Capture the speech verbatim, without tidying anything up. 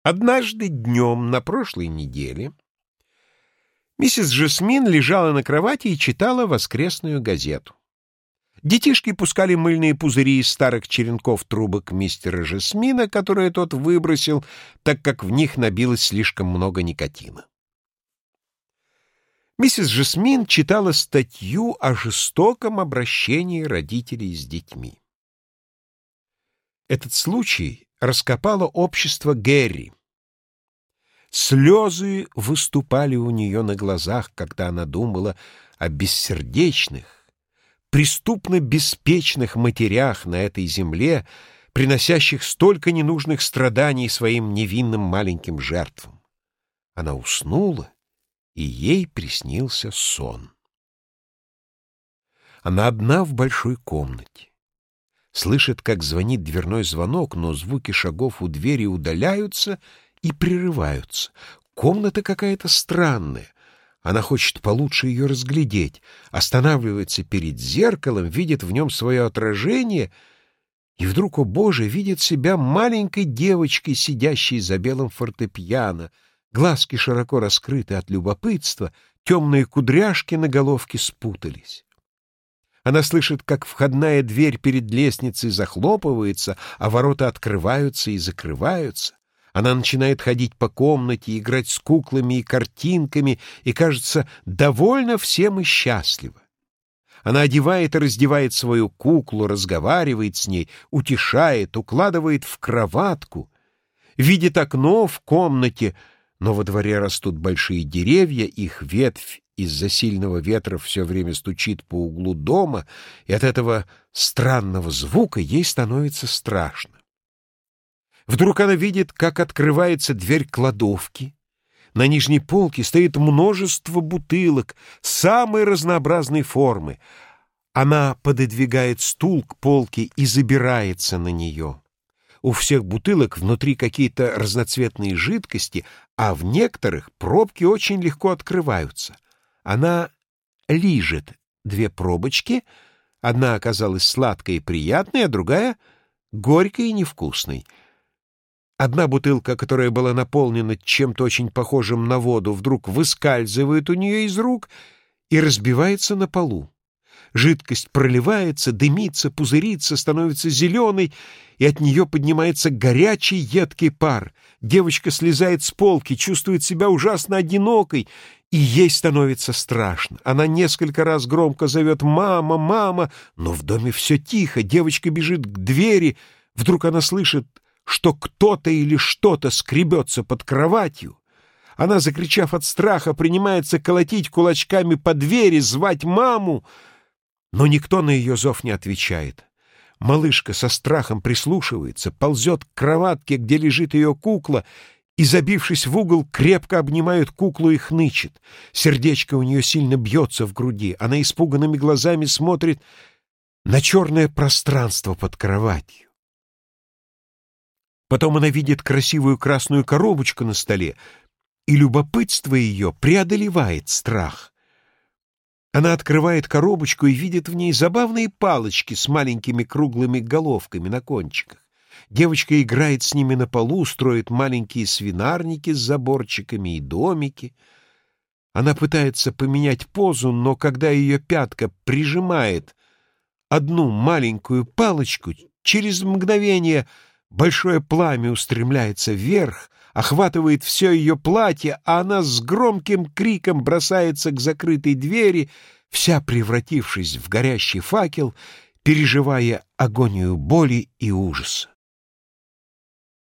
Однажды днем на прошлой неделе миссис Жасмин лежала на кровати и читала воскресную газету. Детишки пускали мыльные пузыри из старых черенков трубок мистера Жасмина, которые тот выбросил, так как в них набилось слишком много никотина. Миссис Жасмин читала статью о жестоком обращении родителей с детьми. Этот случай раскопало общество Гэри. Слезы выступали у нее на глазах, когда она думала о бессердечных, преступно-беспечных матерях на этой земле, приносящих столько ненужных страданий своим невинным маленьким жертвам. Она уснула, и ей приснился сон. Она одна в большой комнате. Слышит, как звонит дверной звонок, но звуки шагов у двери удаляются и прерываются. Комната какая-то странная. Она хочет получше ее разглядеть, останавливается перед зеркалом, видит в нем свое отражение, и вдруг, о Боже, видит себя маленькой девочкой, сидящей за белым фортепиано, глазки широко раскрыты от любопытства, темные кудряшки на головке спутались. Она слышит, как входная дверь перед лестницей захлопывается, а ворота открываются и закрываются. Она начинает ходить по комнате, играть с куклами и картинками, и, кажется, довольна всем и счастлива. Она одевает и раздевает свою куклу, разговаривает с ней, утешает, укладывает в кроватку, видит окно в комнате, но во дворе растут большие деревья, их ветвь из-за сильного ветра все время стучит по углу дома, и от этого странного звука ей становится страшно. Вдруг она видит, как открывается дверь кладовки. На нижней полке стоит множество бутылок самой разнообразной формы. Она пододвигает стул к полке и забирается на нее. У всех бутылок внутри какие-то разноцветные жидкости, а в некоторых пробки очень легко открываются. Она лижет две пробочки, одна оказалась сладкой и приятной, а другая — горькой и невкусной. Одна бутылка, которая была наполнена чем-то очень похожим на воду, вдруг выскальзывает у нее из рук и разбивается на полу. Жидкость проливается, дымится, пузырится, становится зеленой, и от нее поднимается горячий едкий пар. Девочка слезает с полки, чувствует себя ужасно одинокой, и ей становится страшно. Она несколько раз громко зовет «мама, мама», но в доме все тихо, девочка бежит к двери, вдруг она слышит, что кто-то или что-то скребется под кроватью. Она, закричав от страха, принимается колотить кулачками по двери, звать маму, но никто на ее зов не отвечает. Малышка со страхом прислушивается, ползет к кроватке, где лежит ее кукла, и, забившись в угол, крепко обнимает куклу и хнычет. Сердечко у нее сильно бьется в груди. Она испуганными глазами смотрит на черное пространство под кроватью. Потом она видит красивую красную коробочку на столе, и любопытство ее преодолевает страх. Она открывает коробочку и видит в ней забавные палочки с маленькими круглыми головками на кончиках. Девочка играет с ними на полу, строит маленькие свинарники с заборчиками и домики. Она пытается поменять позу, но когда ее пятка прижимает одну маленькую палочку, через мгновение большое пламя устремляется вверх, охватывает все ее платье, а она с громким криком бросается к закрытой двери, вся превратившись в горящий факел, переживая агонию боли и ужаса.